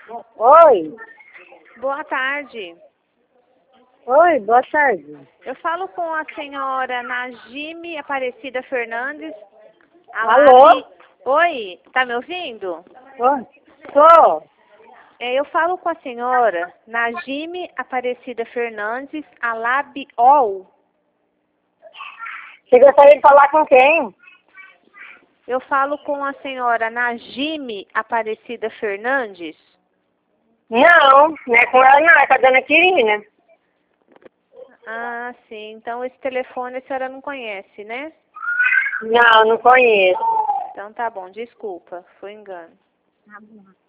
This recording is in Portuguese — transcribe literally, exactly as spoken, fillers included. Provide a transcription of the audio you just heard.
Oi. Boa tarde. Oi, boa tarde. Eu falo com a senhora Najime Aparecida Fernandes. Alô? Alabe... Oi, tá me ouvindo? Oi. Tô. É, eu falo com a senhora Najime Aparecida Fernandes Alabiol. Você gostaria de falar com quem? Eu falo com a senhora Najime Aparecida Fernandes. Não, não é com ela não, é com a dona Quirina. Ah, sim. Então esse telefone a senhora não conhece, né? Não, não conheço. Então tá bom, desculpa, foi engano. Tá bom.